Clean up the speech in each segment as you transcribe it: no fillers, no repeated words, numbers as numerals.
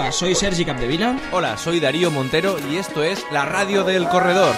Hola, soy Sergi Capdevila. Hola, soy Darío Montero y esto es la Radio del Corredor.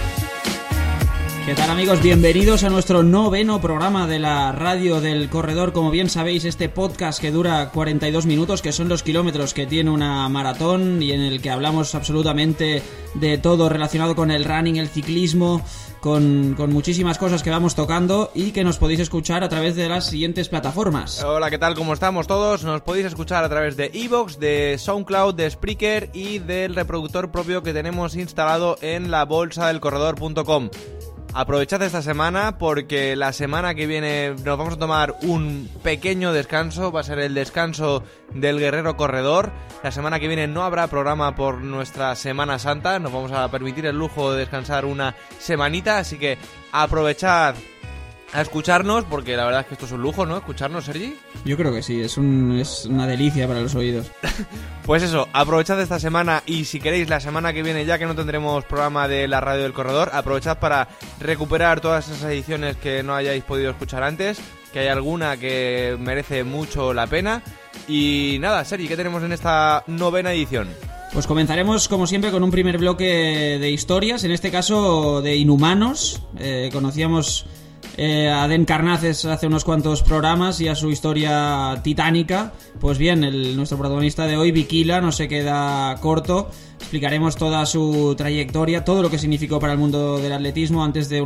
¿Qué tal, amigos? Bienvenidos a nuestro 9º programa de la Radio del Corredor. Como bien sabéis, este podcast que dura 42 minutos, que son los kilómetros que tiene una maratón y en el que hablamos absolutamente de todo relacionado con el running, el ciclismo, con muchísimas cosas que vamos tocando y que nos podéis escuchar a través de las siguientes plataformas. Hola, ¿qué tal? ¿Cómo estamos todos? Nos podéis escuchar a través de iVoox, de SoundCloud, de Spreaker y del reproductor propio que tenemos instalado en la bolsadelcorredor.com. Aprovechad esta semana porque la semana que viene nos vamos a tomar un pequeño descanso, va a ser el descanso del Guerrero Corredor. La semana que viene no habrá programa por nuestra Semana Santa, nos vamos a permitir el lujo de descansar una semanita, así que aprovechad a escucharnos, porque la verdad es que esto es un lujo, ¿no? ¿Escucharnos, Sergi? Yo creo que sí, es una delicia para los oídos. Pues eso, aprovechad esta semana y si queréis la semana que viene, ya que no tendremos programa de la Radio del Corredor, aprovechad para recuperar todas esas ediciones que no hayáis podido escuchar antes, que hay alguna que merece mucho la pena. Y nada, Sergi, ¿qué tenemos en esta 9ª edición? Pues comenzaremos, como siempre, con un primer bloque de historias, en este caso de inhumanos. Conocíamos a Den Carnaces hace unos cuantos programas y a su historia titánica. Pues bien, nuestro protagonista de hoy, Bikila, no se queda corto. Explicaremos toda su trayectoria, todo lo que significó para el mundo del atletismo antes de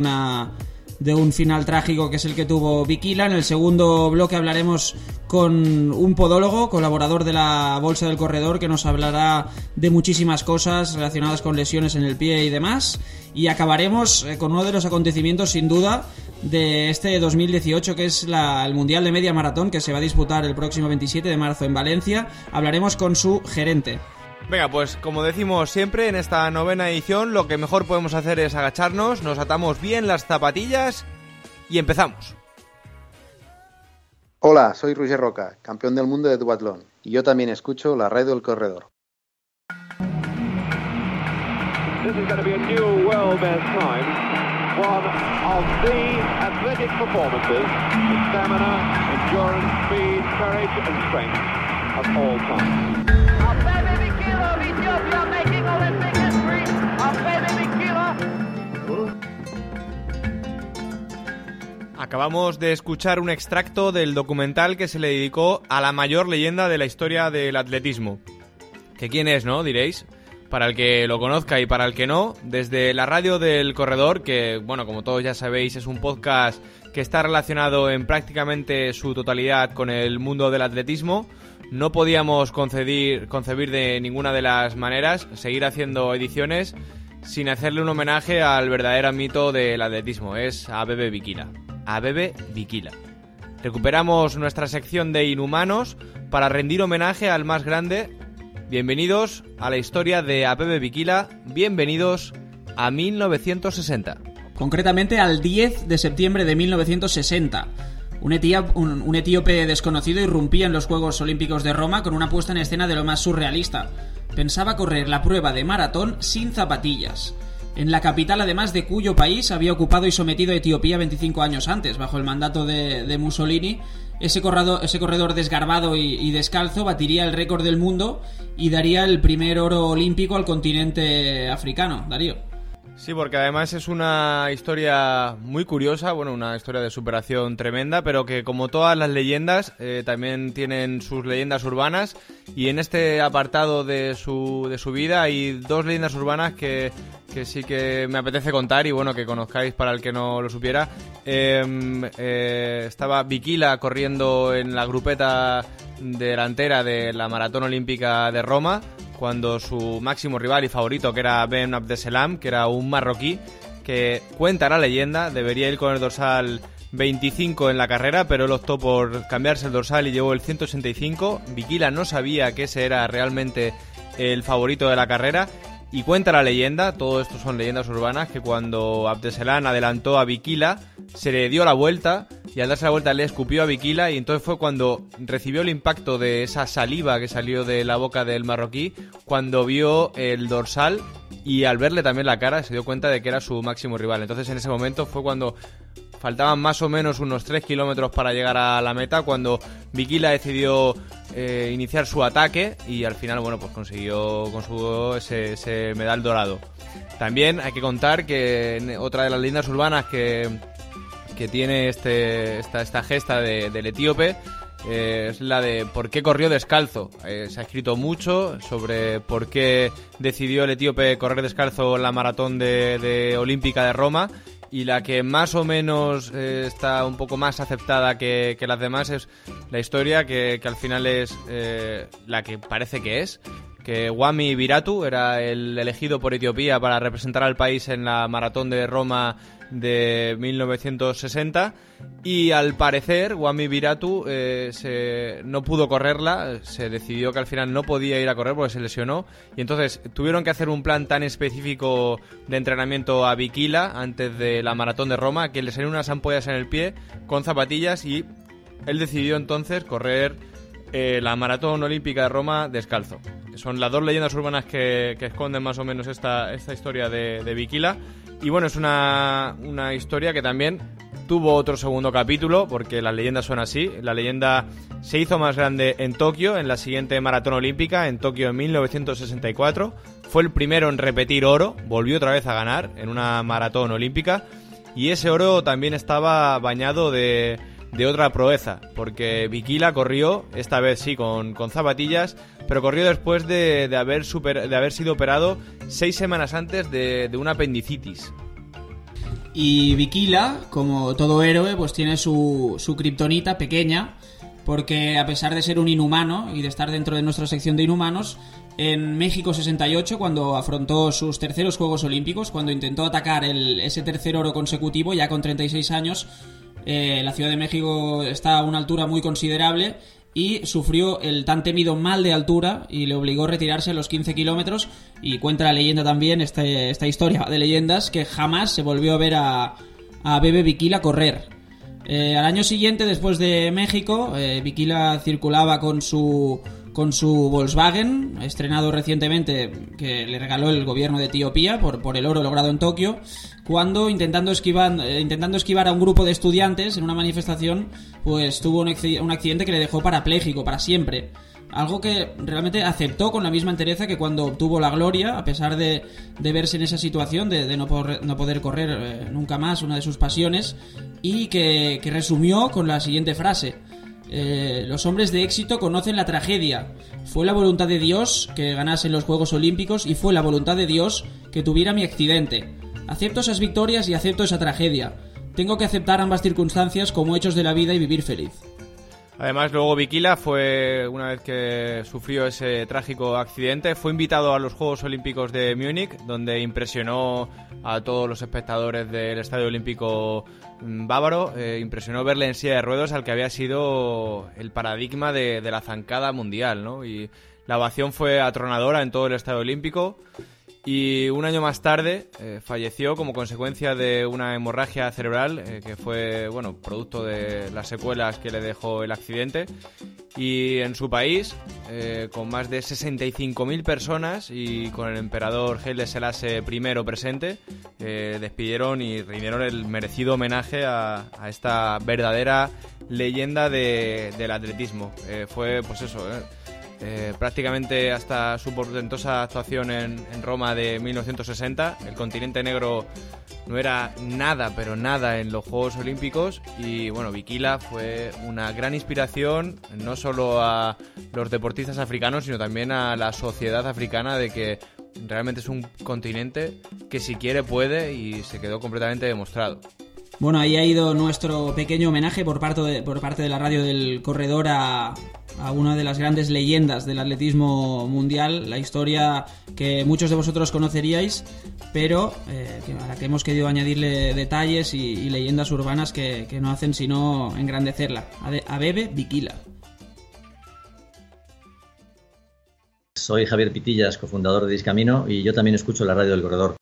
un final trágico que es el que tuvo Bikila. En el segundo bloque hablaremos con un podólogo, colaborador de la Bolsa del Corredor, que nos hablará de muchísimas cosas relacionadas con lesiones en el pie y demás. Y acabaremos con uno de los acontecimientos, sin duda, de este 2018, que es el Mundial de Media Maratón, que se va a disputar el próximo 27 de marzo en Valencia. Hablaremos con su gerente. Venga, pues como decimos siempre, en esta 9ª edición lo que mejor podemos hacer es agacharnos, nos atamos bien las zapatillas y empezamos. Hola, soy Roger Roca, campeón del mundo de duatlón, y yo también escucho la Radio del Corredor. This is going to be a new world best time, one of the athletic performances, stamina, endurance, speed, courage and strength of all time. Acabamos de escuchar un extracto del documental que se le dedicó a la mayor leyenda de la historia del atletismo. ¿Que quién es, no? Diréis. Para el que lo conozca y para el que no, desde la Radio del Corredor, que, bueno, como todos ya sabéis, es un podcast que está relacionado en prácticamente su totalidad con el mundo del atletismo, no podíamos concebir de ninguna de las maneras seguir haciendo ediciones sin hacerle un homenaje al verdadero mito del atletismo, es a Abebe Bikila. Abebe Bikila. Recuperamos nuestra sección de inhumanos para rendir homenaje al más grande. Bienvenidos a la historia de Abebe Bikila, bienvenidos a 1960. Concretamente al 10 de septiembre de 1960. Un etíope desconocido irrumpía en los Juegos Olímpicos de Roma con una puesta en escena de lo más surrealista. Pensaba correr la prueba de maratón sin zapatillas. En la capital, además, de cuyo país había ocupado y sometido a Etiopía 25 años antes, bajo el mandato de Mussolini. Ese corredor desgarbado y descalzo batiría el récord del mundo y daría el primer oro olímpico al continente africano. Darío. Sí, porque además es una historia muy curiosa, bueno, una historia de superación tremenda, pero que como todas las leyendas también tienen sus leyendas urbanas, y en este apartado de su vida hay dos leyendas urbanas que sí que me apetece contar y bueno, que conozcáis para el que no lo supiera. Estaba Bikila corriendo en la grupeta delantera de la Maratón Olímpica de Roma, cuando su máximo rival y favorito, que era Ben Abdeselam, que era un marroquí, que cuenta la leyenda, debería ir con el dorsal 25 en la carrera, pero él optó por cambiarse el dorsal y llevó el 185. Bikila no sabía que ese era realmente el favorito de la carrera, y cuenta la leyenda, todo esto son leyendas urbanas, que cuando Abdeselam adelantó a Bikila, se le dio la vuelta, y al darse la vuelta le escupió a Bikila, y entonces fue cuando recibió el impacto de esa saliva que salió de la boca del marroquí, cuando vio el dorsal, y al verle también la cara se dio cuenta de que era su máximo rival. Entonces en ese momento fue cuando faltaban más o menos unos 3 kilómetros para llegar a la meta cuando Bikila decidió iniciar su ataque y al final, bueno, pues consiguió ese medal dorado. También hay que contar que otra de las leyendas urbanas que tiene esta gesta del etíope es la de por qué corrió descalzo. Se ha escrito mucho sobre por qué decidió el etíope correr descalzo en la maratón de olímpica de Roma, y la que más o menos está un poco más aceptada que las demás es la historia que al final es la que parece que es, que Wami Biratu era el elegido por Etiopía para representar al país en la maratón de Roma de 1960, y al parecer Wami Biratu no pudo correrla. Se decidió que al final no podía ir a correr porque se lesionó, y entonces tuvieron que hacer un plan tan específico de entrenamiento a Bikila antes de la maratón de Roma que le salieron unas ampollas en el pie con zapatillas, y él decidió entonces correr la maratón olímpica de Roma descalzo. Son las dos leyendas urbanas que esconden más o menos esta historia de Bikila. Y bueno, es una historia que también tuvo otro segundo capítulo, porque las leyendas son así. La leyenda se hizo más grande en Tokio, en la siguiente maratón olímpica, en Tokio en 1964. Fue el primero en repetir oro, volvió otra vez a ganar en una maratón olímpica. Y ese oro también estaba bañado de otra proeza, porque Bikila corrió, esta vez sí con zapatillas, pero corrió después de haber sido operado 6 semanas antes de una apendicitis. Y Bikila, como todo héroe, pues tiene su kriptonita pequeña, porque a pesar de ser un inhumano y de estar dentro de nuestra sección de inhumanos, en México 68, cuando afrontó sus terceros Juegos Olímpicos, cuando intentó atacar ese tercer oro consecutivo, ya con 36 años, la Ciudad de México está a una altura muy considerable y sufrió el tan temido mal de altura y le obligó a retirarse a los 15 kilómetros, y cuenta la leyenda también, esta historia de leyendas, que jamás se volvió a ver a Bebe Bikila correr. Al año siguiente, después de México, Bikila circulaba con su Volkswagen, estrenado recientemente, que le regaló el gobierno de Etiopía por el oro logrado en Tokio, cuando intentando esquivar a un grupo de estudiantes en una manifestación, pues tuvo un accidente que le dejó parapléjico para siempre. Algo que realmente aceptó con la misma entereza que cuando obtuvo la gloria, a pesar de verse en esa situación de no poder correr nunca más, una de sus pasiones, y que resumió con la siguiente frase: los hombres de éxito conocen la tragedia. Fue la voluntad de Dios que ganase en los Juegos Olímpicos, y fue la voluntad de Dios que tuviera mi accidente. Acepto esas victorias y acepto esa tragedia. Tengo que aceptar ambas circunstancias como hechos de la vida y vivir feliz. Además, luego Bikila una vez que sufrió ese trágico accidente, fue invitado a los Juegos Olímpicos de Múnich, donde impresionó a todos los espectadores del Estadio Olímpico bávaro. Impresionó verle en silla de ruedas, al que había sido el paradigma de la zancada mundial, ¿no? Y la ovación fue atronadora en todo el Estadio Olímpico. Y un año más tarde falleció como consecuencia de una hemorragia cerebral que fue, bueno, producto de las secuelas que le dejó el accidente. Y en su país, con más de 65.000 personas y con el emperador Haile Selassie I presente, despidieron y rindieron el merecido homenaje a esta verdadera leyenda del atletismo. Fue, pues eso, prácticamente hasta su portentosa actuación en Roma de 1960, el continente negro no era nada, pero nada en los Juegos Olímpicos. Y bueno, Bikila fue una gran inspiración no solo a los deportistas africanos, sino también a la sociedad africana, de que realmente es un continente que si quiere puede, y se quedó completamente demostrado. Bueno, ahí ha ido nuestro pequeño homenaje por parte de la radio del Corredor a una de las grandes leyendas del atletismo mundial, la historia que muchos de vosotros conoceríais, pero a la que hemos querido añadirle detalles y leyendas urbanas que no hacen sino engrandecerla. A Bebe Bikila. Soy Javier Pitillas, cofundador de Discamino, y yo también escucho la radio del Corredor.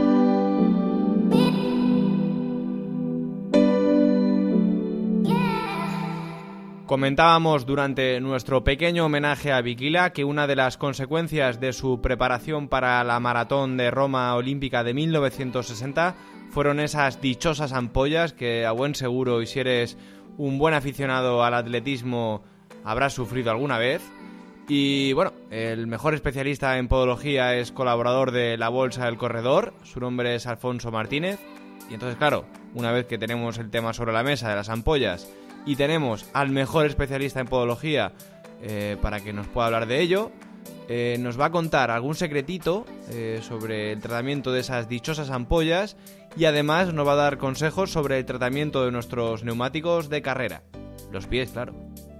Comentábamos durante nuestro pequeño homenaje a Bikila que una de las consecuencias de su preparación para la maratón de Roma olímpica de 1960 fueron esas dichosas ampollas que a buen seguro, y si eres un buen aficionado al atletismo, habrás sufrido alguna vez. Y bueno, el mejor especialista en podología es colaborador de La Bolsa del Corredor, su nombre es Alfonso Martínez. Y entonces, claro, una vez que tenemos el tema sobre la mesa de las ampollas y tenemos al mejor especialista en podología para que nos pueda hablar de ello, nos va a contar algún secretito sobre el tratamiento de esas dichosas ampollas, y además nos va a dar consejos sobre el tratamiento de nuestros neumáticos de carrera, los pies, claro.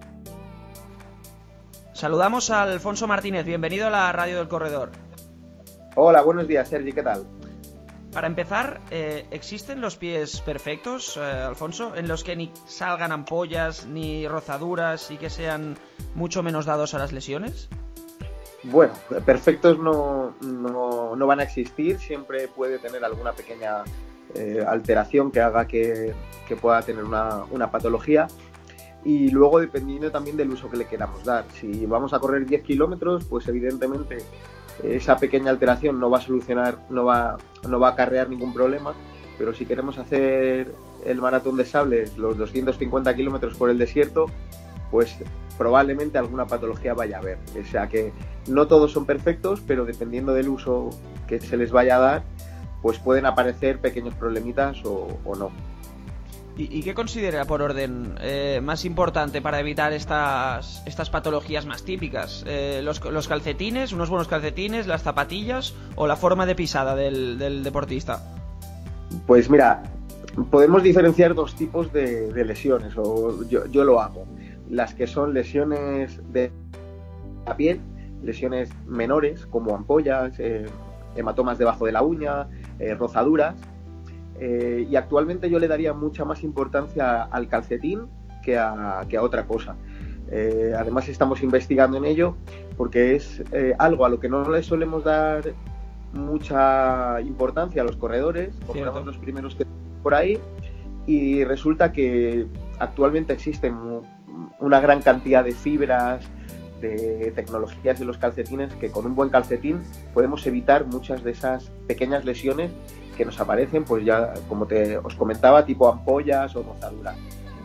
Saludamos a Alfonso Martínez, bienvenido a la Radio del Corredor. Hola, buenos días, Sergi, ¿qué tal? Para empezar, ¿existen los pies perfectos, Alfonso, en los que ni salgan ampollas ni rozaduras y que sean mucho menos dados a las lesiones? Bueno, perfectos no van a existir, siempre puede tener alguna pequeña alteración que haga que pueda tener una patología. Y luego, dependiendo también del uso que le queramos dar. Si vamos a correr 10 kilómetros, pues evidentemente esa pequeña alteración no va a solucionar, no va a acarrear ningún problema. Pero si queremos hacer el maratón de sables, los 250 kilómetros por el desierto, pues probablemente alguna patología vaya a haber. O sea que no todos son perfectos, pero dependiendo del uso que se les vaya a dar, pues pueden aparecer pequeños problemitas o no. ¿Y qué considera, por orden, más importante para evitar estas patologías más típicas? ¿Los calcetines, unos buenos calcetines, las zapatillas o la forma de pisada del deportista? Pues mira, podemos diferenciar dos tipos de lesiones, o yo lo hago. Las que son lesiones de la piel, lesiones menores como ampollas, hematomas debajo de la uña, rozaduras. Y actualmente yo le daría mucha más importancia al calcetín que a otra cosa. Además estamos investigando en ello porque es algo a lo que no le solemos dar mucha importancia a los corredores. Compramos los primeros que por ahí y resulta que actualmente existen una gran cantidad de fibras, de tecnologías de los calcetines, que con un buen calcetín podemos evitar muchas de esas pequeñas lesiones que nos aparecen, pues ya, como os comentaba, tipo ampollas o rozaduras.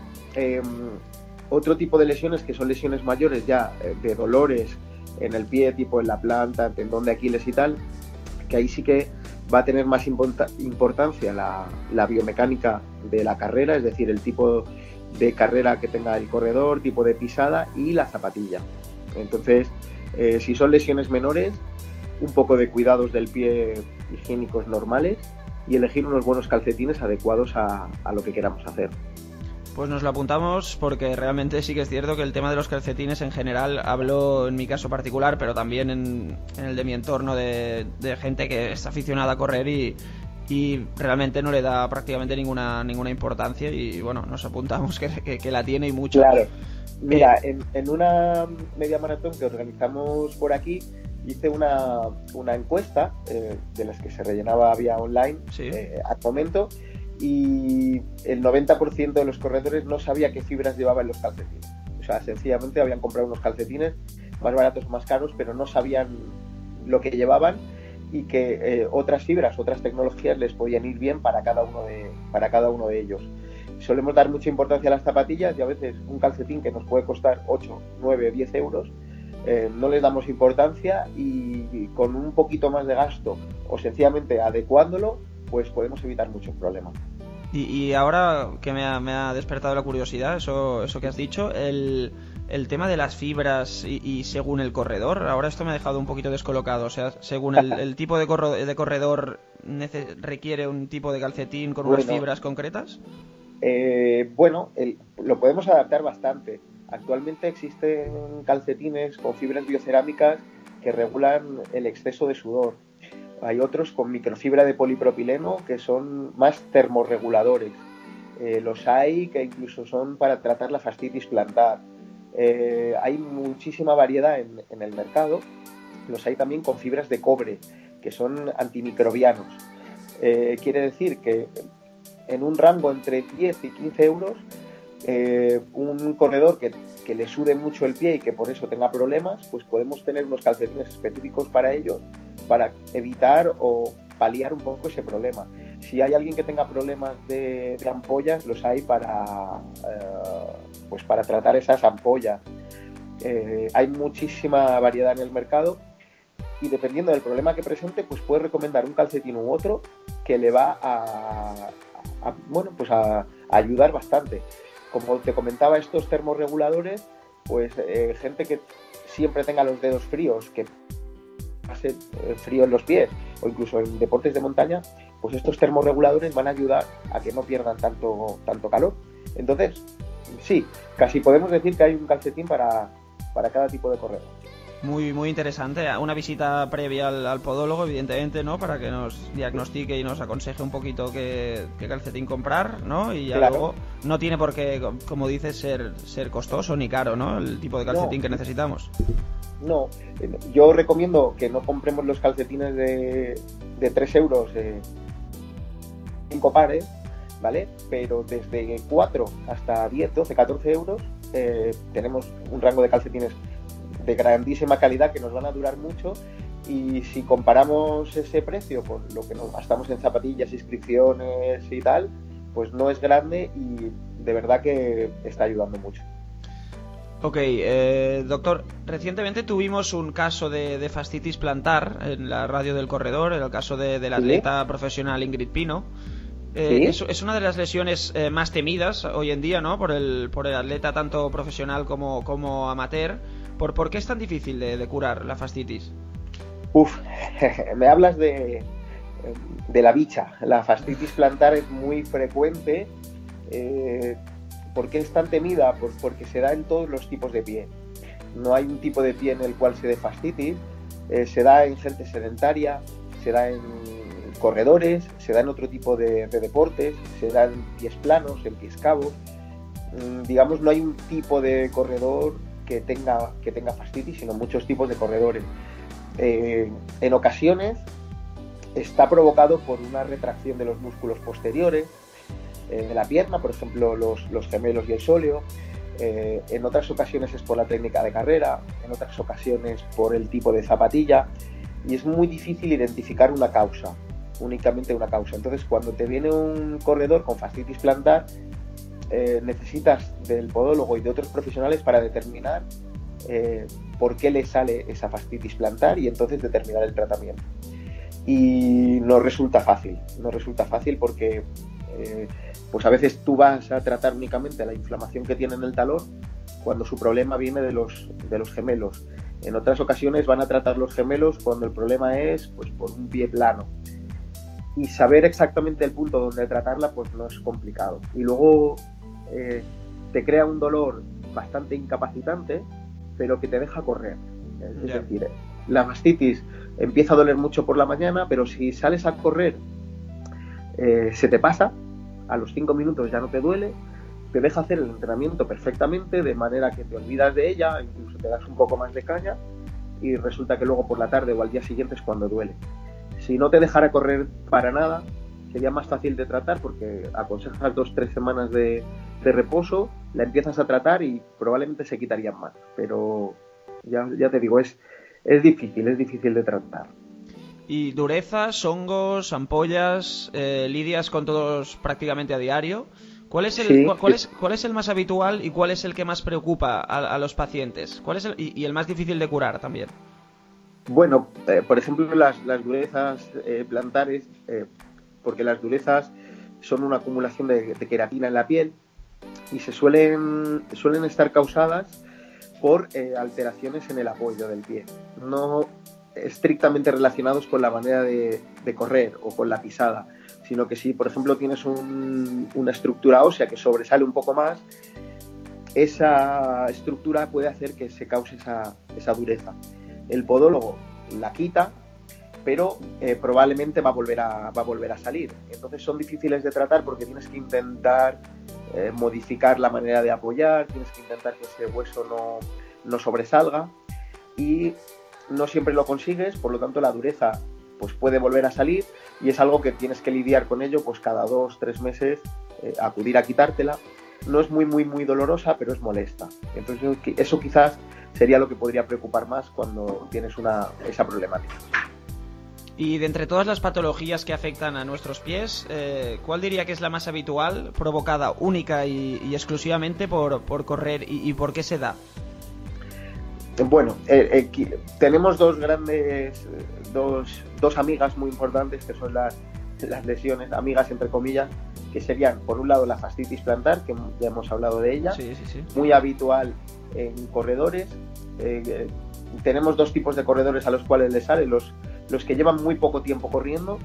Otro tipo de lesiones, que son lesiones mayores ya, de dolores en el pie, tipo en la planta, tendón de Aquiles y tal, que ahí sí que va a tener más importancia la biomecánica de la carrera, es decir, el tipo de carrera que tenga el corredor, tipo de pisada y la zapatilla. Entonces, si son lesiones menores, un poco de cuidados del pie higiénicos normales y elegir unos buenos calcetines adecuados a lo que queramos hacer. Pues nos lo apuntamos porque realmente sí que es cierto que el tema de los calcetines en general, hablo en mi caso particular, pero también en el de mi entorno de gente que es aficionada a correr y realmente no le da prácticamente ninguna importancia, y bueno, nos apuntamos que la tiene y mucho. Claro. Mira, en una media maratón que organizamos por aquí, hice una encuesta de las que se rellenaba vía online, ¿sí? Al momento, y el 90% de los corredores no sabía qué fibras llevaban los calcetines. O sea, sencillamente habían comprado unos calcetines más baratos o más caros, pero no sabían lo que llevaban y que otras fibras, otras tecnologías les podían ir bien para cada uno de ellos. Solemos dar mucha importancia a las zapatillas y a veces un calcetín que nos puede costar 8, 9, 10 euros, no les damos importancia, y con un poquito más de gasto o sencillamente adecuándolo, pues podemos evitar muchos problemas. Y ahora que me ha despertado la curiosidad, eso que has dicho, el tema de las fibras y según el corredor, ahora esto me ha dejado un poquito descolocado. O sea, según el tipo de corredor requiere un tipo de calcetín con unas fibras concretas. Lo podemos adaptar bastante. Actualmente existen calcetines con fibras biocerámicas que regulan el exceso de sudor. Hay otros con microfibra de polipropileno que son más termorreguladores. Los hay que incluso son para tratar la fascitis plantar. Hay muchísima variedad en el mercado. Los hay también con fibras de cobre, que son antimicrobianos. Quiere decir que en un rango entre 10 y 15 euros, un corredor que le sude mucho el pie y que por eso tenga problemas, pues podemos tener unos calcetines específicos para ellos, para evitar o paliar un poco ese problema. Si hay alguien que tenga problemas de ampollas, los hay para tratar esas ampollas. Hay muchísima variedad en el mercado y dependiendo del problema que presente, pues puedes recomendar un calcetín u otro que le va a ayudar bastante. Como te comentaba, estos termorreguladores, pues gente que siempre tenga los dedos fríos, que pase frío en los pies o incluso en deportes de montaña, pues estos termorreguladores van a ayudar a que no pierdan tanto calor. Entonces, sí, casi podemos decir que hay un calcetín para cada tipo de corredor. Muy, muy interesante. Una visita previa al podólogo, evidentemente, ¿no? Para que nos diagnostique y nos aconseje un poquito qué calcetín comprar, ¿no? Y ya luego no tiene por qué, como dices, ser costoso ni caro, ¿no? El tipo de calcetín que necesitamos. No, yo recomiendo que no compremos los calcetines de 3 euros, 5 pares, ¿vale? Pero desde 4 hasta 10, 12, 14 euros tenemos un rango de calcetines de grandísima calidad que nos van a durar mucho, y si comparamos ese precio con lo que nos gastamos en zapatillas, inscripciones y tal, pues no es grande y de verdad que está ayudando mucho. Ok, doctor, recientemente tuvimos un caso de fascitis plantar en la radio del corredor, en el caso del atleta profesional Ingrid Pino. Es una de las lesiones más temidas hoy en día, ¿no? Por el atleta tanto profesional como amateur. ¿Por qué es tan difícil de curar la fascitis? Me hablas de la bicha. La fascitis plantar es muy frecuente. ¿Por qué es tan temida? Pues porque se da en todos los tipos de pie. No hay un tipo de pie en el cual se dé fascitis. Se da en gente sedentaria, se da en corredores, se da en otro tipo de deportes, se da en pies planos, en pies cabos. Digamos, no hay un tipo de corredor que tenga fascitis, sino muchos tipos de corredores. En ocasiones está provocado por una retracción de los músculos posteriores de la pierna, por ejemplo los gemelos y el sóleo. En otras ocasiones es por la técnica de carrera, en otras ocasiones por el tipo de zapatilla, y es muy difícil identificar una causa, únicamente una causa. Entonces, cuando te viene un corredor con fascitis plantar, necesitas del podólogo y de otros profesionales para determinar por qué le sale esa fascitis plantar y entonces determinar el tratamiento. Y no resulta fácil porque pues a veces tú vas a tratar únicamente la inflamación que tiene en el talón cuando su problema viene de los gemelos. En otras ocasiones van a tratar los gemelos cuando el problema es pues por un pie plano. Y saber exactamente el punto donde tratarla pues no es complicado. Y luego te crea un dolor bastante incapacitante, pero que te deja correr. Es decir, la fascitis empieza a doler mucho por la mañana, pero si sales a correr se te pasa, a los 5 minutos ya no te duele, te deja hacer el entrenamiento perfectamente, de manera que te olvidas de ella, incluso te das un poco más de caña, y resulta que luego por la tarde o al día siguiente es cuando duele. Si no te dejara correr para nada, sería más fácil de tratar porque aconsejas 2-3 semanas de reposo, la empiezas a tratar y probablemente se quitarían más. Pero ya te digo, es difícil de tratar. ¿Y durezas, hongos, ampollas, lidias con todos prácticamente a diario? ¿Cuál es el más habitual y cuál es el que más preocupa a los pacientes? ¿Cuál es y el más difícil de curar también? Bueno, por ejemplo, las durezas plantares, porque las durezas son una acumulación de queratina en la piel y se suelen estar causadas por alteraciones en el apoyo del pie, no estrictamente relacionados con la manera de correr o con la pisada, sino que si, por ejemplo, tienes una estructura ósea que sobresale un poco más, esa estructura puede hacer que se cause esa dureza. El podólogo la quita, pero probablemente va a volver a salir. Entonces son difíciles de tratar porque tienes que intentar modificar la manera de apoyar, tienes que intentar que ese hueso no sobresalga y no siempre lo consigues, por lo tanto la dureza pues puede volver a salir y es algo que tienes que lidiar con ello pues cada 2-3 meses, acudir a quitártela. No es muy dolorosa, pero es molesta. Entonces eso quizás sería lo que podría preocupar más cuando tienes esa problemática. Y de entre todas las patologías que afectan a nuestros pies, ¿cuál diría que es la más habitual, provocada única y exclusivamente por correr, y por qué se da? Bueno, tenemos dos amigas muy importantes, que son las lesiones, amigas entre comillas, que serían, por un lado, la fascitis plantar, que ya hemos hablado de ella, sí. muy habitual en corredores. Tenemos dos tipos de corredores a los cuales les sale: los que llevan muy poco tiempo corriendo,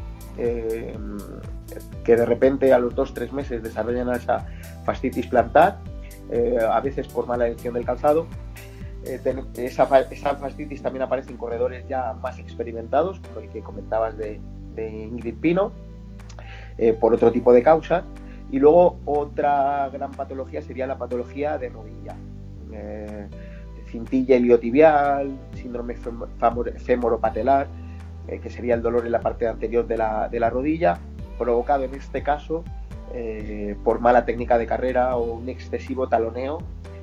que de repente a los 2-3 meses desarrollan esa fascitis plantar, a veces por mala elección del calzado. Esa fascitis también aparece en corredores ya más experimentados, como el que comentabas de Ingrid Pino, por otro tipo de causas. Y luego otra gran patología sería la patología de rodilla, cintilla iliotibial, síndrome femoropatelar, que sería el dolor en la parte anterior de la rodilla, provocado en este caso por mala técnica de carrera o un excesivo taloneo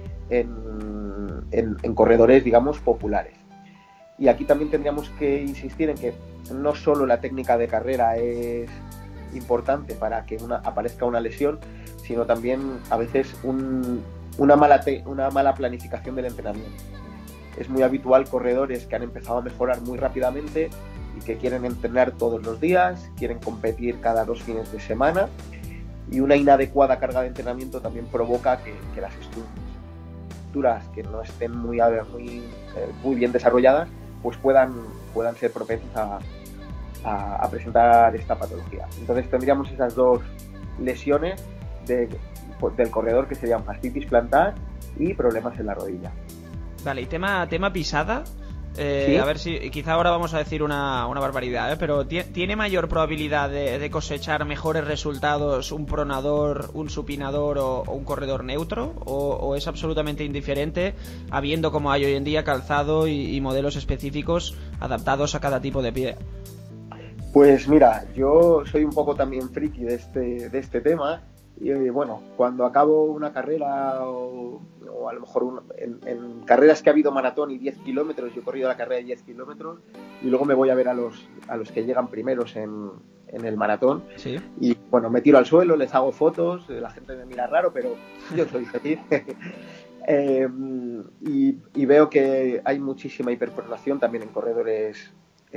en corredores, digamos, populares. Y aquí también tendríamos que insistir en que no solo la técnica de carrera es importante para que aparezca una lesión, sino también a veces una mala planificación del entrenamiento. Es muy habitual corredores que han empezado a mejorar muy rápidamente y que quieren entrenar todos los días, quieren competir cada 2 fines de semana, y una inadecuada carga de entrenamiento también provoca que las estructuras que no estén muy bien desarrolladas pues puedan ser propensas a presentar esta patología. Entonces tendríamos esas dos lesiones del corredor, que serían fascitis plantar y problemas en la rodilla. Vale, y tema pisada. ¿Sí? A ver si quizá ahora vamos a decir una barbaridad, pero ¿tiene mayor probabilidad de cosechar mejores resultados un pronador, un supinador o un corredor neutro? ¿O es absolutamente indiferente, habiendo, como hay hoy en día, calzado y modelos específicos adaptados a cada tipo de pie? Pues mira, yo soy un poco también friki de este tema. Y bueno, cuando acabo una carrera o a lo mejor en carreras que ha habido maratón y 10 kilómetros, yo he corrido la carrera de 10 kilómetros y luego me voy a ver a los que llegan primeros en el maratón. ¿Sí? Y bueno, me tiro al suelo, les hago fotos, la gente me mira raro, pero yo soy feliz. Y veo que hay muchísima hiperpronación también en corredores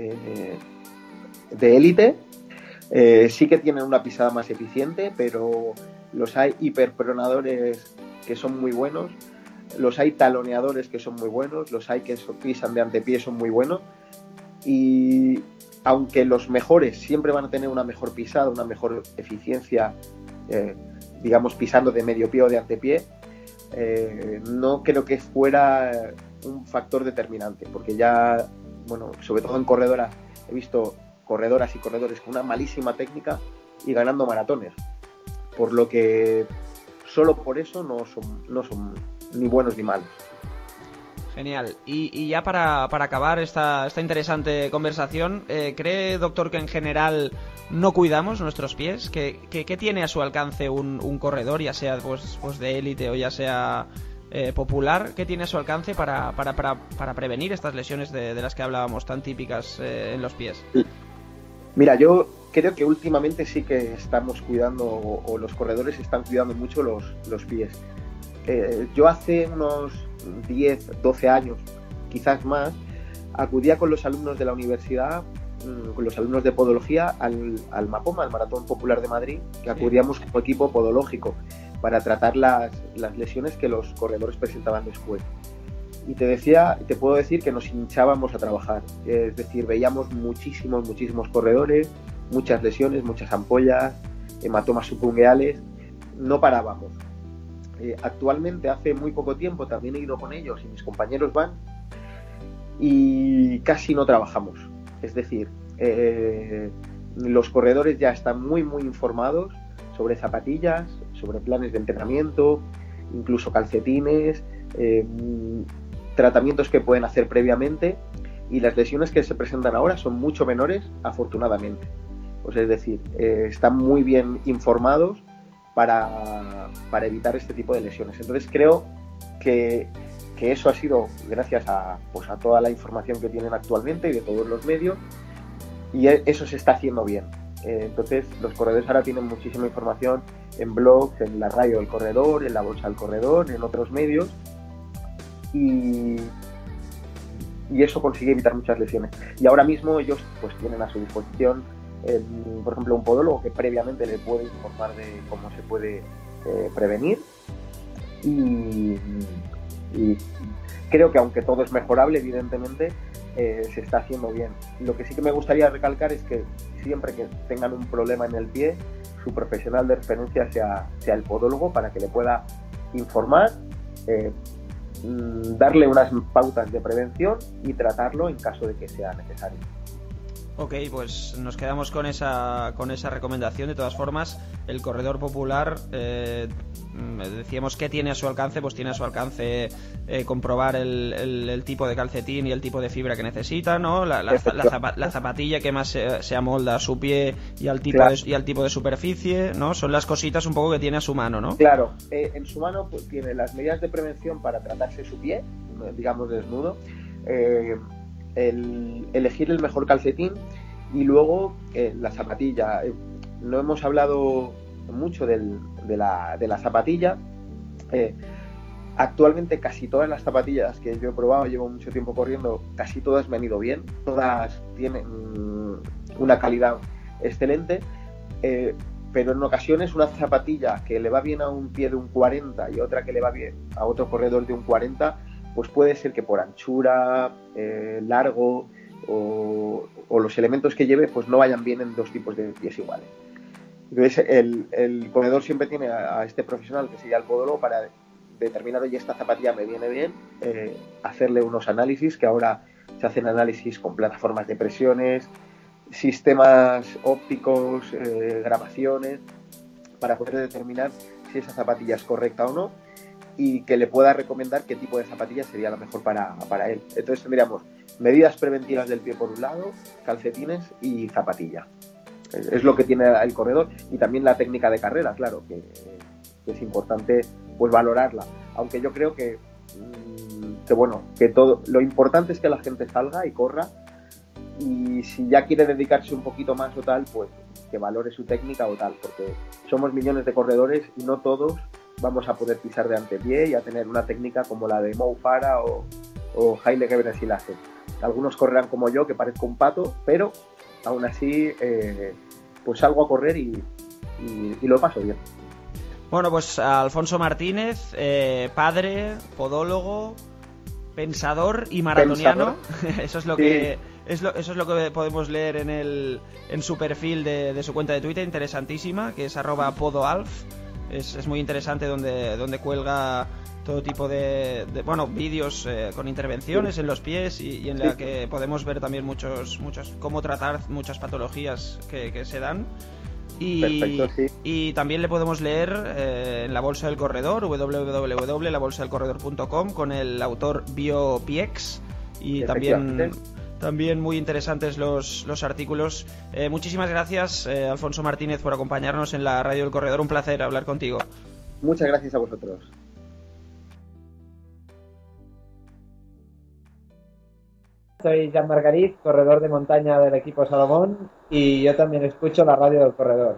de élite. Sí que tienen una pisada más eficiente, pero los hay hiperpronadores que son muy buenos, los hay taloneadores que son muy buenos, los hay que pisan de antepié, son muy buenos, y aunque los mejores siempre van a tener una mejor pisada, una mejor eficiencia, digamos pisando de medio pie o de antepié, no creo que fuera un factor determinante, porque ya, bueno, sobre todo en corredoras, he visto corredoras y corredores con una malísima técnica y ganando maratones, por lo que solo por eso no son ni buenos ni malos. Genial. Y ya para acabar esta interesante conversación, ¿cree, doctor, que en general no cuidamos nuestros pies? ¿Qué tiene a su alcance un corredor, ya sea pues de élite o ya sea popular? ¿Qué tiene a su alcance para prevenir estas lesiones de las que hablábamos, tan típicas en los pies? Mira, yo creo que últimamente sí que estamos cuidando, o los corredores están cuidando mucho los pies. Yo hace unos 10, 12 años, quizás más, acudía con los alumnos de la universidad, con los alumnos de podología, al MAPOMA, al Maratón Popular de Madrid, que acudíamos como equipo podológico para tratar las lesiones que los corredores presentaban después. Y te puedo decir que nos hinchábamos a trabajar, es decir, veíamos muchísimos corredores, muchas lesiones, muchas ampollas, hematomas subungueales, no parábamos. Actualmente, hace muy poco tiempo, también he ido con ellos y mis compañeros van, y casi no trabajamos. Es decir, los corredores ya están muy informados sobre zapatillas, sobre planes de entrenamiento, incluso calcetines, tratamientos que pueden hacer previamente, y las lesiones que se presentan ahora son mucho menores, afortunadamente. Pues es decir, están muy bien informados para evitar este tipo de lesiones. Entonces creo que eso ha sido gracias a toda la información que tienen actualmente y de todos los medios, y eso se está haciendo bien. Entonces los corredores ahora tienen muchísima información en blogs, en la radio del corredor, en la bolsa del corredor, en otros medios, y eso consigue evitar muchas lesiones. Y ahora mismo ellos pues tienen a su disposición, por ejemplo, un podólogo que previamente le puede informar de cómo se puede prevenir, y creo que aunque todo es mejorable, evidentemente, se está haciendo bien. Lo que sí que me gustaría recalcar es que siempre que tengan un problema en el pie, su profesional de referencia sea el podólogo, para que le pueda informar, darle unas pautas de prevención y tratarlo en caso de que sea necesario. Ok, pues nos quedamos con esa recomendación. De todas formas, el corredor popular, decíamos que tiene a su alcance, pues tiene a su alcance comprobar el tipo de calcetín y el tipo de fibra que necesita, ¿no? La zapatilla que más se amolda a su pie y al tipo, claro, y al tipo de superficie, ¿no? Son las cositas un poco que tiene a su mano, ¿no? Claro, en su mano pues tiene las medidas de prevención para tratarse su pie, digamos desnudo, elegir el mejor calcetín, y luego la zapatilla. No hemos hablado mucho de la zapatilla. Actualmente casi todas las zapatillas que yo he probado, llevo mucho tiempo corriendo, casi todas me han ido bien, todas tienen una calidad excelente, pero en ocasiones una zapatilla que le va bien a un pie de un 40 y otra que le va bien a otro corredor de un 40, pues puede ser que por anchura, largo o los elementos que lleve, pues no vayan bien en dos tipos de pies iguales. Entonces el corredor siempre tiene a este profesional, que sería el podólogo, para determinar, oye, esta zapatilla me viene bien, hacerle unos análisis, que ahora se hacen análisis con plataformas de presiones, sistemas ópticos, grabaciones, para poder determinar si esa zapatilla es correcta o no, y que le pueda recomendar qué tipo de zapatilla sería la mejor para él. Entonces tendríamos medidas preventivas del pie por un lado, calcetines y zapatilla. Es lo que tiene el corredor, y también la técnica de carrera, claro, que es importante pues valorarla. Aunque yo creo que bueno, que todo lo importante es que la gente salga y corra, y si ya quiere dedicarse un poquito más o tal, pues que valore su técnica o tal, porque somos millones de corredores y no todos vamos a poder pisar de antepié y a tener una técnica como la de Mo Farah o Haile Gebrselassie. Algunos correrán como yo, que parezco un pato, pero aún así pues salgo a correr y lo paso bien. Bueno, pues Alfonso Martínez, padre, podólogo, pensador y maratoniano. Eso es lo que eso es lo que podemos leer en su perfil de su cuenta de Twitter, interesantísima, que es @podoalf. Es muy interesante, donde cuelga todo tipo de vídeos con intervenciones en los pies, y en la que podemos ver también muchos cómo tratar muchas patologías que se dan. Perfecto, sí. Y también le podemos leer en la Bolsa del Corredor, www.labolsadelcorredor.com, con el autor BioPiex, y también muy interesantes los artículos. Muchísimas gracias, Alfonso Martínez, por acompañarnos en la Radio del Corredor. Un placer hablar contigo. Muchas gracias a vosotros. Soy Jan Margarit, corredor de montaña del equipo Salomón, y yo también escucho la Radio del Corredor.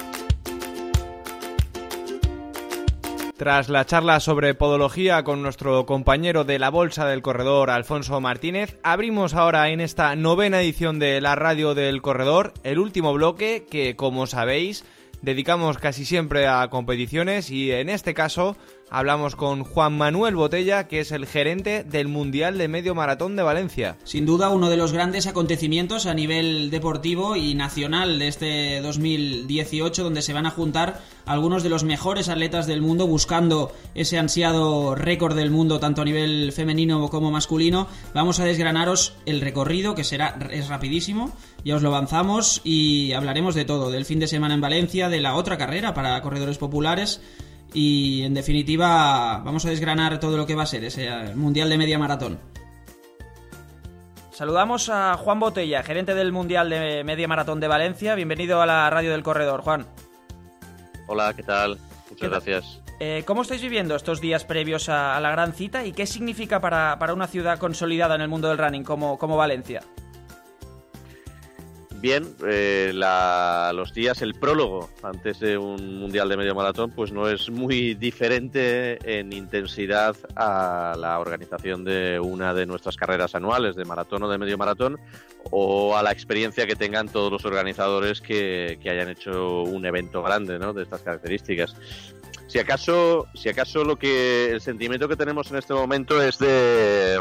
Tras la charla sobre podología con nuestro compañero de la Bolsa del Corredor, Alfonso Martínez, abrimos ahora en esta 9ª edición de la Radio del Corredor el último bloque que, como sabéis, dedicamos casi siempre a competiciones, y en este caso hablamos con Juan Manuel Botella, que es el gerente del Mundial de Medio Maratón de Valencia. Sin duda uno de los grandes acontecimientos a nivel deportivo y nacional de este 2018, donde se van a juntar algunos de los mejores atletas del mundo buscando ese ansiado récord del mundo, tanto a nivel femenino como masculino. Vamos a desgranaros el recorrido, que es rapidísimo, ya os lo avanzamos, y hablaremos de todo, del fin de semana en Valencia, de la otra carrera para corredores populares, y en definitiva vamos a desgranar todo lo que va a ser ese Mundial de Media Maratón. Saludamos a Juan Botella, gerente del Mundial de Media Maratón de Valencia. Bienvenido a la Radio del Corredor, Juan. Hola, ¿qué tal? Muchas gracias. ¿Cómo estáis viviendo estos días previos a la gran cita, y qué significa para una ciudad consolidada en el mundo del running como Valencia? bien, los días, el prólogo antes de un mundial de medio maratón, pues no es muy diferente en intensidad a la organización de una de nuestras carreras anuales de maratón o de medio maratón, o a la experiencia que tengan todos los organizadores que hayan hecho un evento grande, ¿no?, de estas características. Si acaso el sentimiento que tenemos en este momento es de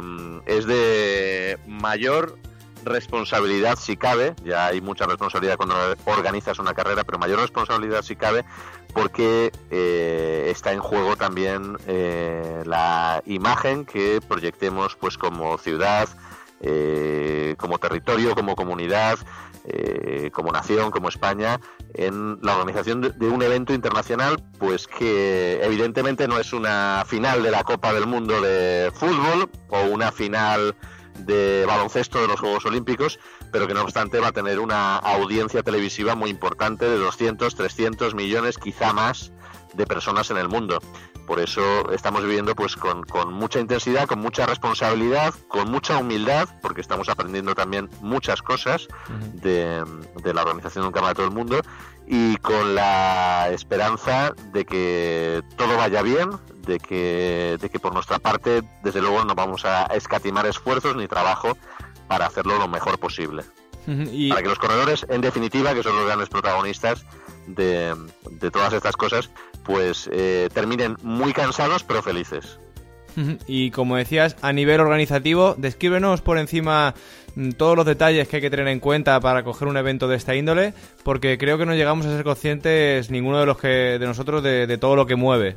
mayor responsabilidad, si cabe. Ya hay mucha responsabilidad cuando organizas una carrera, pero mayor responsabilidad, si cabe, porque está en juego también la imagen que proyectemos, pues, como ciudad, como territorio, como comunidad, como nación, como España, en la organización de un evento internacional, pues que evidentemente no es una final de la Copa del Mundo de fútbol o una final de baloncesto de los Juegos Olímpicos, pero que no obstante va a tener una audiencia televisiva muy importante de 200, 300 millones, quizá más, de personas en el mundo. Por eso estamos viviendo, pues, con mucha intensidad, con mucha responsabilidad, con mucha humildad, porque estamos aprendiendo también muchas cosas de la organización de un campeonato del mundo, y con la esperanza de que todo vaya bien, de que por nuestra parte, desde luego, no vamos a escatimar esfuerzos ni trabajo para hacerlo lo mejor posible. Para que los corredores, en definitiva, que son los grandes protagonistas de todas estas cosas, pues terminen muy cansados pero felices. Y como decías, a nivel organizativo, descríbenos por encima todos los detalles que hay que tener en cuenta para coger un evento de esta índole, porque creo que no llegamos a ser conscientes ninguno de nosotros de todo lo que mueve.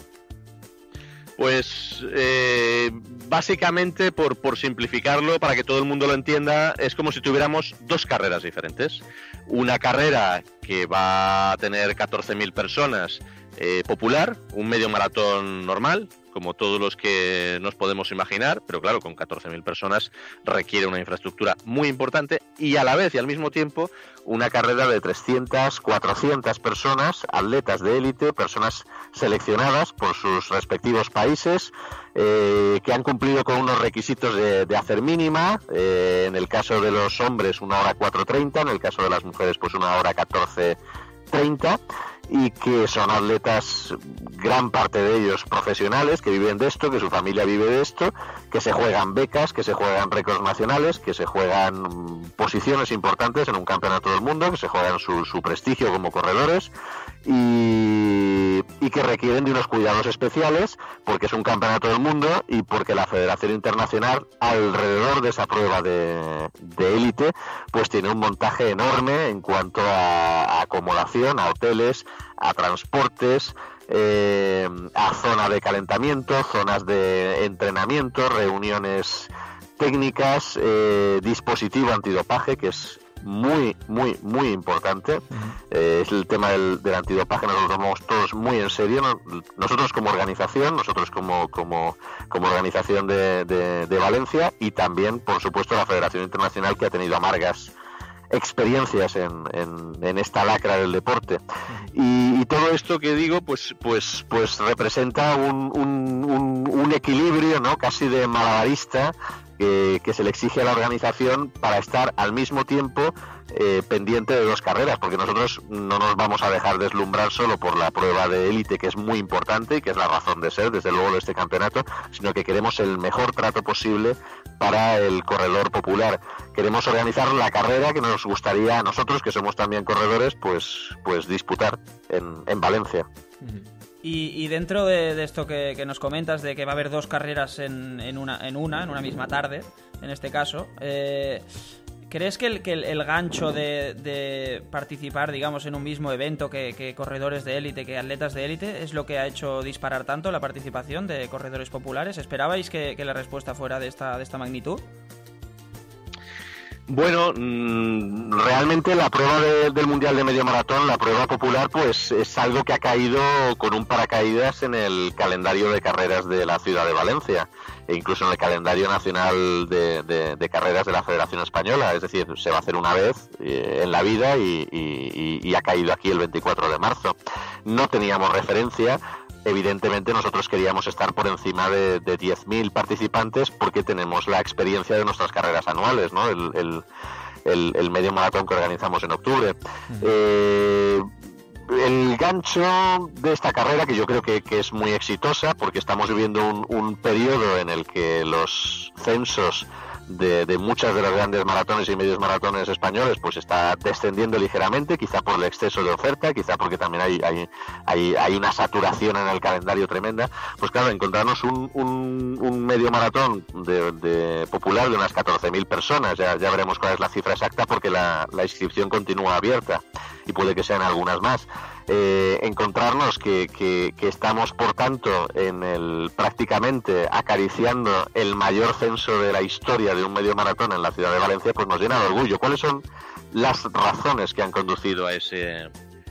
Pues básicamente, por simplificarlo, para que todo el mundo lo entienda, es como si tuviéramos dos carreras diferentes. Una carrera que va a tener 14.000 personas, popular, un medio maratón normal, como todos los que nos podemos imaginar, pero claro, con 14.000 personas requiere una infraestructura muy importante, y a la vez y al mismo tiempo una carrera de 300, 400 personas, atletas de élite, personas seleccionadas por sus respectivos países, que han cumplido con unos requisitos de hacer mínima, en el caso de los hombres 1 hora 4:30, en el caso de las mujeres pues 1 hora 14:30, y que son atletas, gran parte de ellos profesionales, que viven de esto, que su familia vive de esto, que se juegan becas, que se juegan récords nacionales, que se juegan posiciones importantes en un campeonato del mundo, que se juegan su prestigio como corredores, y que requieren de unos cuidados especiales, porque es un campeonato del mundo y porque la Federación Internacional, alrededor de esa prueba de élite, pues tiene un montaje enorme en cuanto a acomodación, a hoteles, a transportes, a zona de calentamiento, zonas de entrenamiento, reuniones técnicas, dispositivo antidopaje, que es muy, muy, muy importante. Es el tema del antidopaje, nos lo tomamos todos muy en serio, ¿no? Nosotros como organización, nosotros como organización de Valencia, y también, por supuesto, la Federación Internacional, que ha tenido amargas experiencias en esta lacra del deporte. Y todo esto que digo, pues representa un equilibrio, ¿no?, casi de malabarista, que se le exige a la organización para estar al mismo tiempo pendiente de dos carreras, porque nosotros no nos vamos a dejar deslumbrar solo por la prueba de élite, que es muy importante y que es la razón de ser, desde luego, de este campeonato, sino que queremos el mejor trato posible para el corredor popular. Queremos organizar la carrera que nos gustaría a nosotros, que somos también corredores, pues disputar en Valencia. Y dentro de esto que nos comentas, de que va a haber dos carreras en una misma tarde, en este caso, ¿crees que el gancho de participar, digamos, en un mismo evento que corredores de élite, que atletas de élite, es lo que ha hecho disparar tanto la participación de corredores populares? ¿Esperabais que la respuesta fuera de esta magnitud? Bueno, realmente la prueba del Mundial de Medio Maratón, la prueba popular, pues es algo que ha caído con un paracaídas en el calendario de carreras de la ciudad de Valencia, e incluso en el calendario nacional de carreras de la Federación Española. Es decir, se va a hacer una vez en la vida y ha caído aquí el 24 de marzo. No teníamos referencia. Evidentemente nosotros queríamos estar por encima de 10.000 participantes, porque tenemos la experiencia de nuestras carreras anuales, ¿no? el medio maratón que organizamos en octubre. El gancho de esta carrera, que yo creo que es muy exitosa, porque estamos viviendo un periodo en el que los censos de muchas de las grandes maratones y medios maratones españoles pues está descendiendo ligeramente, quizá por el exceso de oferta, quizá porque también hay una saturación en el calendario tremenda. Pues claro, encontrarnos un medio maratón de popular de unas 14.000 personas, ya veremos cuál es la cifra exacta, porque la inscripción continúa abierta y puede que sean algunas más. Encontrarnos que estamos, por tanto, prácticamente acariciando el mayor censo de la historia de un medio maratón en la ciudad de Valencia, pues nos llena de orgullo. ¿Cuáles son las razones que han conducido a ese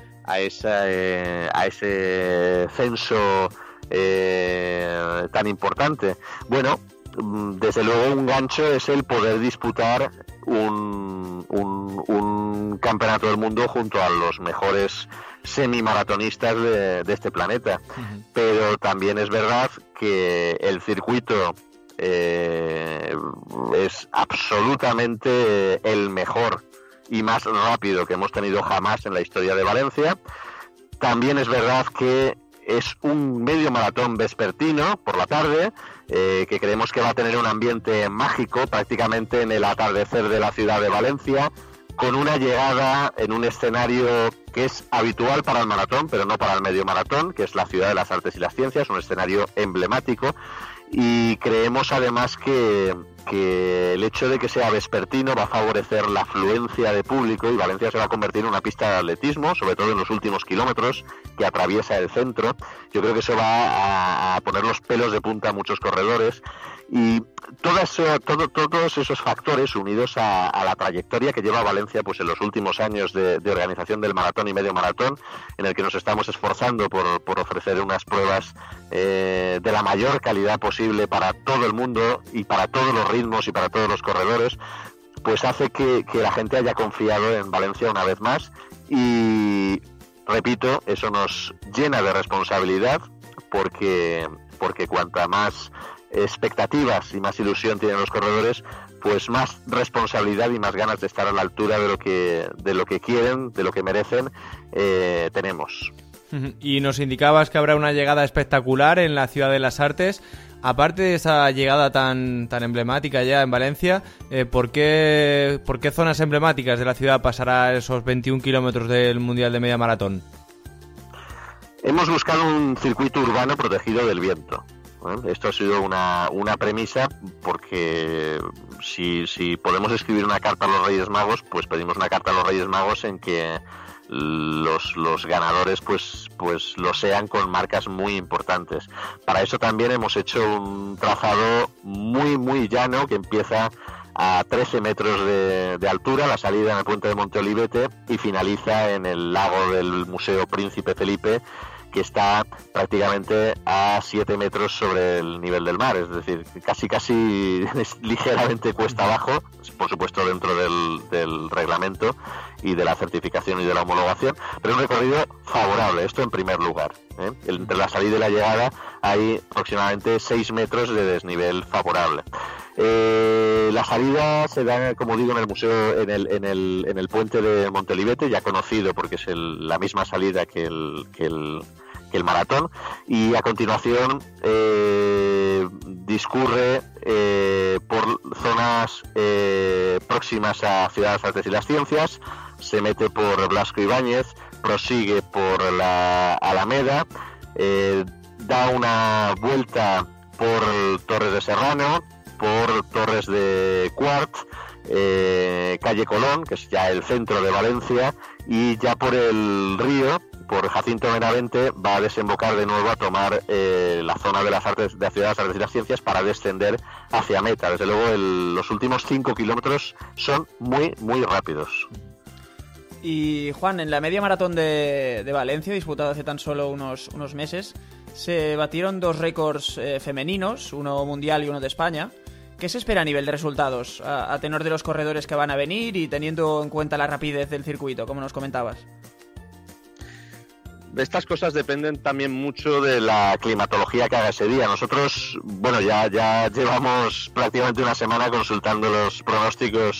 censo tan importante? Bueno, desde luego un gancho es el poder disputar un campeonato del mundo junto a los mejores semimaratonistas de este planeta. Pero también es verdad que el circuito es absolutamente el mejor y más rápido que hemos tenido jamás en la historia de Valencia. También es verdad que es un medio maratón vespertino por la tarde, que creemos que va a tener un ambiente mágico prácticamente en el atardecer de la ciudad de Valencia, con una llegada en un escenario que es habitual para el maratón, pero no para el medio maratón, que es la Ciudad de las Artes y las Ciencias, un escenario emblemático. Y creemos además que el hecho de que sea vespertino va a favorecer la afluencia de público, y Valencia se va a convertir en una pista de atletismo, sobre todo en los últimos kilómetros que atraviesa el centro. Yo creo que eso va a poner los pelos de punta a muchos corredores, y todos esos factores unidos a la trayectoria que lleva Valencia pues en los últimos años de organización del maratón y medio maratón, en el que nos estamos esforzando por ofrecer unas pruebas de la mayor calidad posible para todo el mundo y para todos los ritmos y para todos los corredores, pues hace que la gente haya confiado en Valencia una vez más. Y repito, eso nos llena de responsabilidad, porque cuanta más expectativas y más ilusión tienen los corredores, pues más responsabilidad y más ganas de estar a la altura de lo que quieren, de lo que merecen, tenemos. Y nos indicabas que habrá una llegada espectacular en la Ciudad de las Artes. Aparte de esa llegada tan emblemática ya en Valencia, ¿por qué zonas emblemáticas de la ciudad pasará esos 21 kilómetros del Mundial de Media Maratón? Hemos buscado un circuito urbano protegido del viento. Esto ha sido una premisa, porque si podemos escribir una carta a los Reyes Magos, pues pedimos una carta a los Reyes Magos en que los ganadores pues lo sean con marcas muy importantes. Para eso también hemos hecho un trazado muy llano, que empieza a 13 metros de altura, la salida en el puente de Monteolivete, y finaliza en el lago del Museo Príncipe Felipe, que está prácticamente a 7 metros sobre el nivel del mar, es decir, casi ligeramente cuesta abajo, por supuesto dentro del reglamento y de la certificación y de la homologación, pero un recorrido favorable, esto en primer lugar. Entre la salida y la llegada hay aproximadamente 6 metros de desnivel favorable. La salida se da, como digo, en el museo, en el puente de Monteolivete, ya conocido porque es la misma salida que el maratón, y a continuación discurre por zonas próximas a Ciudad de las Artes y las Ciencias, se mete por Blasco Ibáñez, prosigue por la Alameda, da una vuelta por Torres de Serrano, por Torres de Quart, calle Colón, que es ya el centro de Valencia, y ya por el río, por Jacinto Benavente, va a desembocar de nuevo a tomar la zona de las artes, de la Ciudad de las Artes y las Ciencias, para descender hacia meta. Desde luego los últimos 5 kilómetros son muy rápidos. Y Juan, en la media maratón de Valencia, disputada hace tan solo unos meses, se batieron 2 récords femeninos, uno mundial y uno de España. ¿Qué se espera a nivel de resultados, a tenor de los corredores que van a venir y teniendo en cuenta la rapidez del circuito, como nos comentabas? Estas cosas dependen también mucho de la climatología que haga ese día. Nosotros, bueno, ya llevamos prácticamente una semana consultando los pronósticos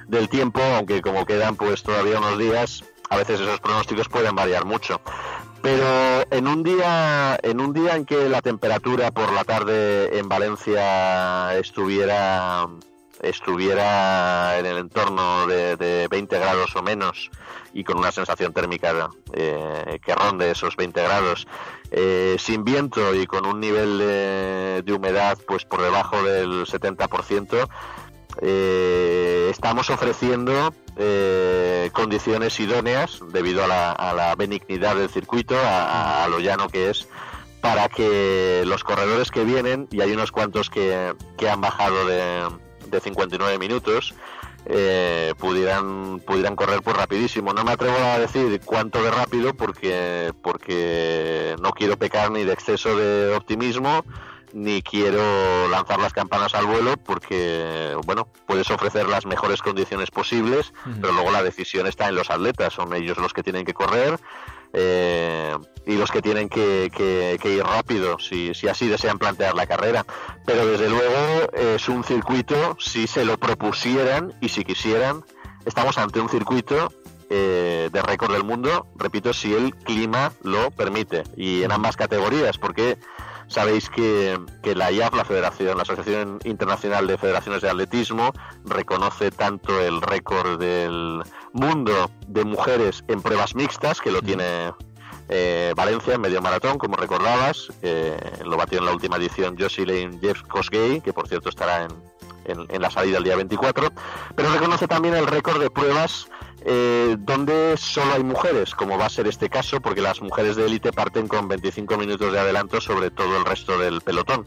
del tiempo, aunque como quedan pues todavía unos días, a veces esos pronósticos pueden variar mucho. Pero en un día en que la temperatura por la tarde en Valencia estuviera en el entorno de 20 grados o menos, y con una sensación térmica que ronde esos 20 grados, sin viento y con un nivel de humedad pues por debajo del 70%, estamos ofreciendo condiciones idóneas, debido a la benignidad del circuito, a lo llano que es, para que los corredores que vienen, y hay unos cuantos que han bajado de 59 minutos, pudieran correr pues rapidísimo. No me atrevo a decir cuánto de rápido porque no quiero pecar ni de exceso de optimismo, ni quiero lanzar las campanas al vuelo, porque bueno, puedes ofrecer las mejores condiciones posibles, pero luego la decisión está en los atletas, son ellos los que tienen que correr y los que tienen que ir rápido, si así desean plantear la carrera. Pero desde luego es un circuito, si se lo propusieran y si quisieran, estamos ante un circuito de récord del mundo, repito, si el clima lo permite, y en ambas categorías, porque sabéis que la IAF, la Asociación Internacional de Federaciones de Atletismo, reconoce tanto el récord del mundo de mujeres en pruebas mixtas, que lo tiene Valencia en medio maratón, como recordabas, lo batió en la última edición Jocelyn Jeffs-Kosgei, que por cierto estará en la salida el día 24, pero reconoce también el récord de pruebas donde solo hay mujeres, como va a ser este caso, porque las mujeres de élite parten con 25 minutos de adelanto sobre todo el resto del pelotón.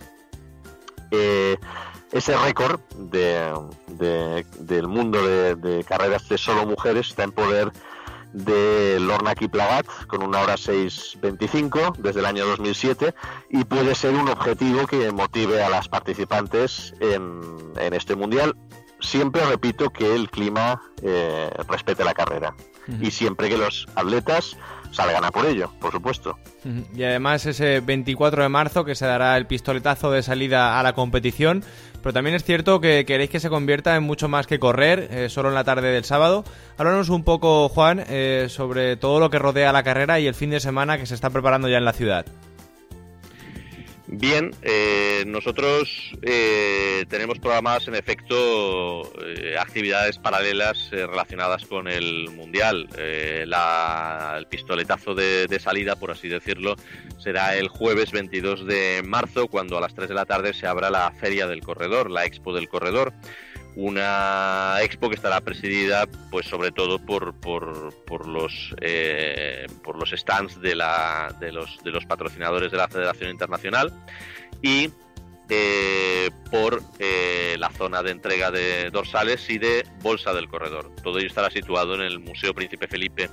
Ese récord del mundo de carreras de solo mujeres está en poder de Lorna Kiplagat, con 1 hora 6:25 desde el año 2007, y puede ser un objetivo que motive a las participantes en este mundial. Siempre repito que el clima respete la carrera, y siempre que los atletas salgan a por ello, por supuesto. Y además ese 24 de marzo que se dará el pistoletazo de salida a la competición, pero también es cierto que queréis que se convierta en mucho más que correr, solo en la tarde del sábado. Háblanos un poco, Juan, sobre todo lo que rodea la carrera y el fin de semana que se está preparando ya en la ciudad. Bien, nosotros tenemos programadas en efecto actividades paralelas relacionadas con el Mundial. El pistoletazo de salida, por así decirlo, será el jueves 22 de marzo, cuando a las 3 de la tarde se abra la Feria del Corredor, la Expo del Corredor. Una expo que estará presidida pues sobre todo por los stands de los patrocinadores de la Federación Internacional, y por la zona de entrega de dorsales y de bolsa del corredor. Todo ello estará situado en el Museo Príncipe Felipe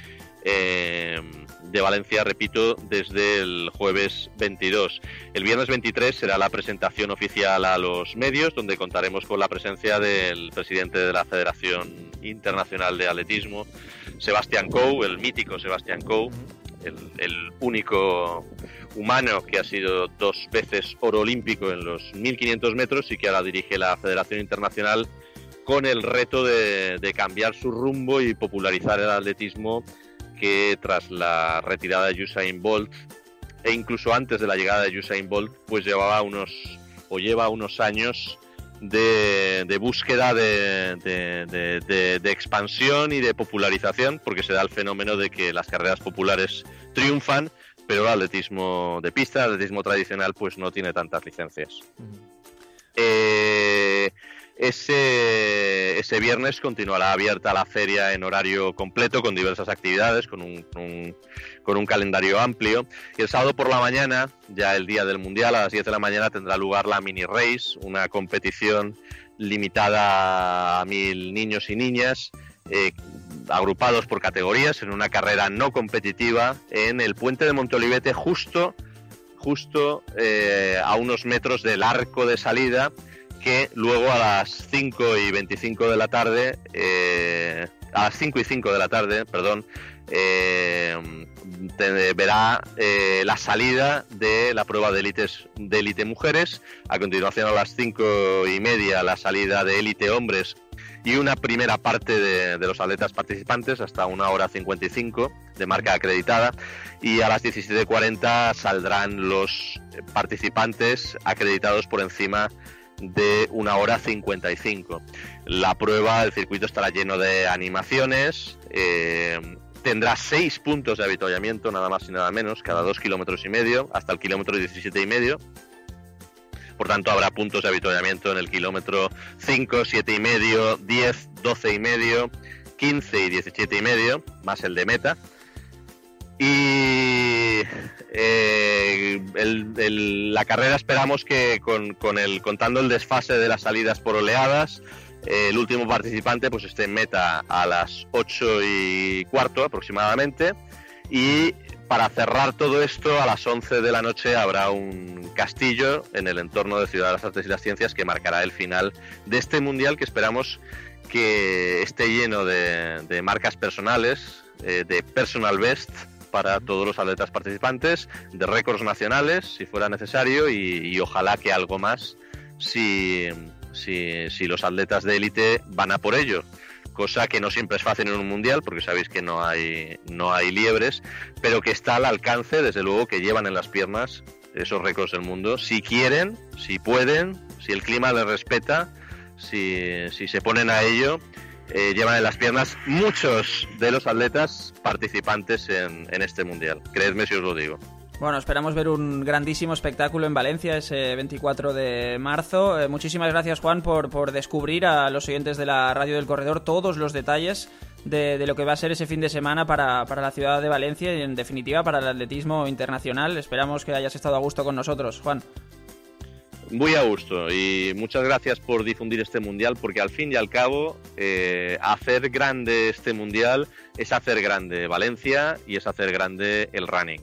de Valencia, repito, desde el jueves 22. El viernes 23 será la presentación oficial a los medios, donde contaremos con la presencia del presidente de la Federación Internacional de Atletismo, Sebastián Coe, el mítico Sebastián Coe, el único humano que ha sido 2 veces oro olímpico en los 1500 metros y que ahora dirige la Federación Internacional, con el reto de cambiar su rumbo y popularizar el atletismo, que tras la retirada de Usain Bolt, e incluso antes de la llegada de Usain Bolt, pues lleva unos años de búsqueda de expansión y de popularización, porque se da el fenómeno de que las carreras populares triunfan, pero el atletismo de pista, el atletismo tradicional, pues no tiene tantas licencias. Ese viernes continuará abierta la feria en horario completo, con diversas actividades, con un calendario amplio. Y el sábado por la mañana, ya el día del Mundial, a las 10 de la mañana, tendrá lugar la Mini Race, una competición limitada a 1000 niños y niñas, agrupados por categorías, en una carrera no competitiva en el puente de Monteolivete, justo a unos metros del arco de salida, que luego a las 5:25 de la tarde, a las 5:05 de la tarde, perdón, verá la salida de la prueba de élite mujeres. A continuación, a las 5:30, la salida de élite hombres, y una primera parte de los atletas participantes hasta 1 hora 55 de marca acreditada, y a las 17:40 saldrán los participantes acreditados por encima de 1 hora 55. La prueba, el circuito estará lleno de animaciones, tendrá 6 puntos de avituallamiento, nada más y nada menos, cada 2,5 kilómetros hasta el kilómetro 17,5. Por tanto, habrá puntos de avituallamiento en el kilómetro 5, 7,5, 10, 12,5, 15 y 17,5, más el de meta. Y la carrera esperamos que contando el desfase de las salidas por oleadas, el último participante pues esté en meta a las 8:15 aproximadamente, y para cerrar todo esto, a las 11 de la noche habrá un castillo en el entorno de Ciudad de las Artes y las Ciencias que marcará el final de este mundial, que esperamos que esté lleno de marcas personales, de personal best para todos los atletas participantes, de récords nacionales si fuera necesario, y ojalá que algo más si los atletas de élite van a por ello, cosa que no siempre es fácil en un mundial porque sabéis que no hay liebres, pero que está al alcance, desde luego, que llevan en las piernas esos récords del mundo, si quieren, si pueden, si el clima les respeta, si se ponen a ello. Llevan en las piernas muchos de los atletas participantes en este mundial, creedme si os lo digo. Bueno, esperamos ver un grandísimo espectáculo en Valencia ese 24 de marzo. Muchísimas gracias, Juan, por descubrir a los oyentes de la Radio del Corredor todos los detalles de lo que va a ser ese fin de semana para la ciudad de Valencia y, en definitiva, para el atletismo internacional. Esperamos que hayas estado a gusto con nosotros, Juan. Muy a gusto, y muchas gracias por difundir este mundial, porque al fin y al cabo hacer grande este mundial es hacer grande Valencia y es hacer grande el running.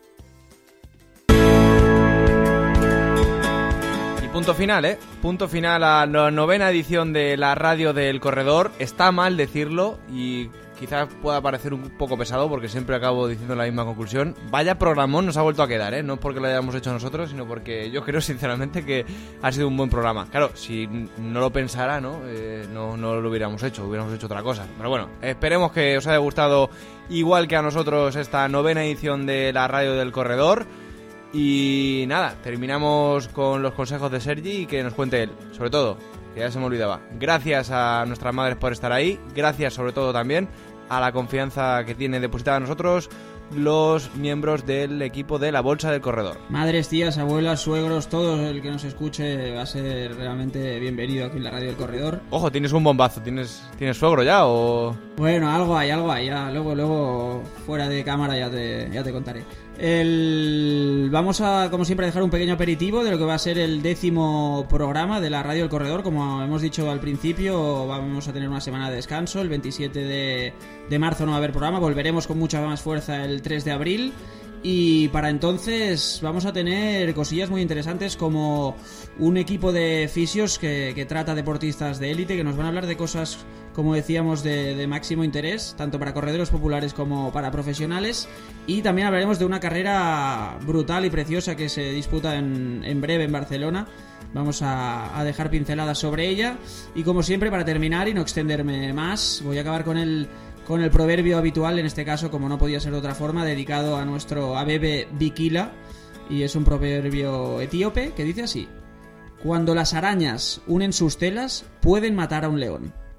Punto final, ¿eh? Punto final a la 9ª edición de la Radio del Corredor. Está mal decirlo y quizás pueda parecer un poco pesado porque siempre acabo diciendo la misma conclusión. Vaya programón nos ha vuelto a quedar, ¿eh? No es porque lo hayamos hecho nosotros, sino porque yo creo sinceramente que ha sido un buen programa. Claro, si no lo pensara, ¿no? No lo hubiéramos hecho otra cosa. Pero bueno, esperemos que os haya gustado igual que a nosotros esta 9ª edición de la Radio del Corredor. Y nada, terminamos con los consejos de Sergi y que nos cuente él. Sobre todo, que ya se me olvidaba, gracias a nuestras madres por estar ahí. Gracias sobre todo también a la confianza que tienen depositada en nosotros los miembros del equipo de la Bolsa del Corredor. Madres, tías, abuelas, suegros, todo el que nos escuche va a ser realmente bienvenido aquí en la Radio del Corredor. Ojo, tienes un bombazo. ¿Tienes suegro ya o...? Bueno, algo hay, ya luego fuera de cámara ya te contaré. Vamos a, como siempre, dejar un pequeño aperitivo de lo que va a ser el 10º programa de la Radio del Corredor. Como hemos dicho al principio, vamos a tener una semana de descanso. El 27 de marzo no va a haber programa. Volveremos con mucha más fuerza el 3 de abril. Y para entonces vamos a tener cosillas muy interesantes, como un equipo de fisios que trata deportistas de élite, que nos van a hablar de cosas, como decíamos, de máximo interés, tanto para corredores populares como para profesionales. Y también hablaremos de una carrera brutal y preciosa que se disputa en breve en Barcelona. Vamos a dejar pinceladas sobre ella. Y como siempre, para terminar y no extenderme más, voy a acabar con el proverbio habitual, en este caso, como no podía ser de otra forma, dedicado a nuestro Abebe Bikila, y es un proverbio etíope que dice así: cuando las arañas unen sus telas, pueden matar a un león.